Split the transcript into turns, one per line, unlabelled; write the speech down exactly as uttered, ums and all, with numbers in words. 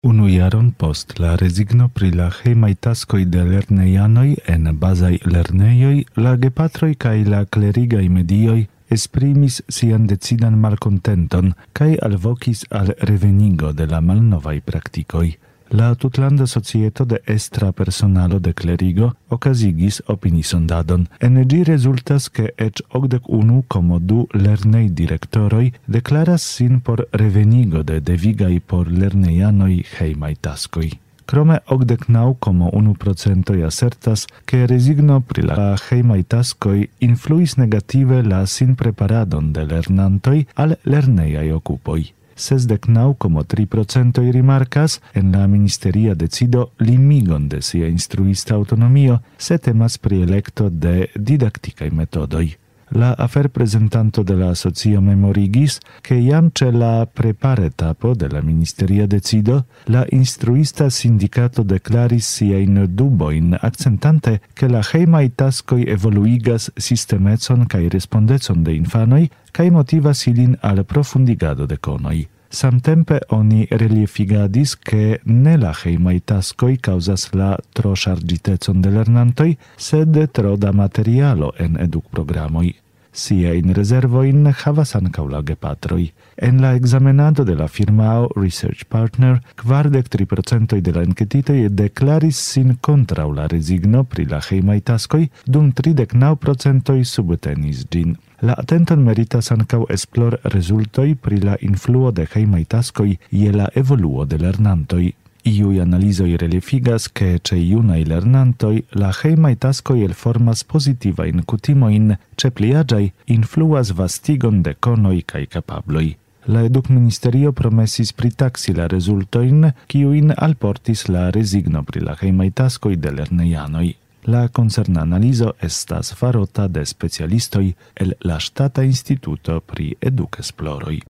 Unu jaron post la resigno pri la hejmaj taskoj de lernejanoj en bazaj lernejoj, la gepatroj kaj la klerigaj medioj esprimis sian decidan malkontenton kaj alvokis al revenigo de la malnovaj praktikoj. La tutlanda societo de estra personalo de klerigo okazigis opinisondadon. En ĝi rezultas, ke eĉ okdek unu komo du lernej direktoroj deklaras sin por revenigo de devigaj por lernejanoj hejmaj taskoj. Krome okdek naŭ komo unu procento asertas, ke rezigno pri la hejmaj taskoj influis negative la sinpreparadon de lernantoj al lernejaj okupoj. Sesdek naŭ komo tri procento rimarkas en la ministeria decido limigon de sia instruista autonomio, se temas pri elekto de didaktikaj metodoj. La aferprezentanto de la asocio memorigis, ke jam ĉe la prepar-etapo de la ministeria decido, la instruista sindikato deklaris siajn dubojn, akcentante, ke la hejmaj taskoj evoluigas sistemecon kaj respondecon de infanoj, kaj motivas ilin al profundigado de konoj. Samtempe oni reliefigadis, ke ne la hejmaj taskoj kaŭzas la troŝarĝitecon de lernantoj, sed tro da materialo en edukprogramoj. Siajn rezervojn havas ankaŭ la gepatroj. En la ekzamenado de la firmao Research Partner, kvardek tri procento de la enketitoj deklaris sin kontraŭ la rezigno pri la hejmaj taskoj, dum tridek naŭ procento subtenis ĝin. La atenton meritas ankaŭ esplor rezultoj pri la influo de hejmaj taskoj je la evoluo de lernantoj. Iuj analizoj reliefigas, ke ĉe junaj lernantoj la hejmaj taskoj elformas pozitivajn kutimojn, ĉe pli aĝaj influas vastigon de konoj kaj kapabloj. La edukministerio promesis pritaksi la rezultojn, kiujn alportis la rezigno pri la hejmaj taskoj de lernejanoj. La koncerna analizo estas farota de specialistoj el la Ŝtata Instituto pri Edukesploroj.